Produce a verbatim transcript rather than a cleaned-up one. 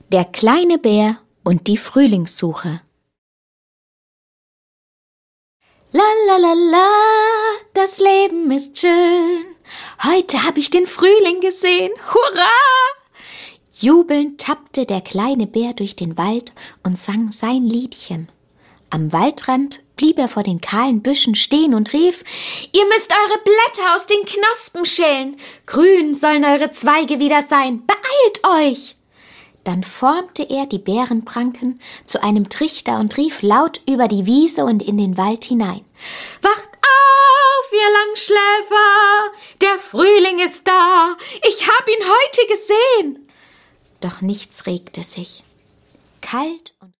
Der kleine Bär und die Frühlingssuche. La la la la, das Leben ist schön. Heute habe ich den Frühling gesehen. Hurra! Jubelnd tappte der kleine Bär durch den Wald und sang sein Liedchen. Am Waldrand blieb er vor den kahlen Büschen stehen und rief: Ihr müsst eure Blätter aus den Knospen schälen. Grün sollen eure Zweige wieder sein. Beeilt euch! Dann formte er die Beerenpranken zu einem Trichter und rief laut über die Wiese und in den Wald hinein: Wacht auf, ihr Langschläfer! Der Frühling ist da! Ich hab ihn heute gesehen! Doch nichts regte sich. Kalt und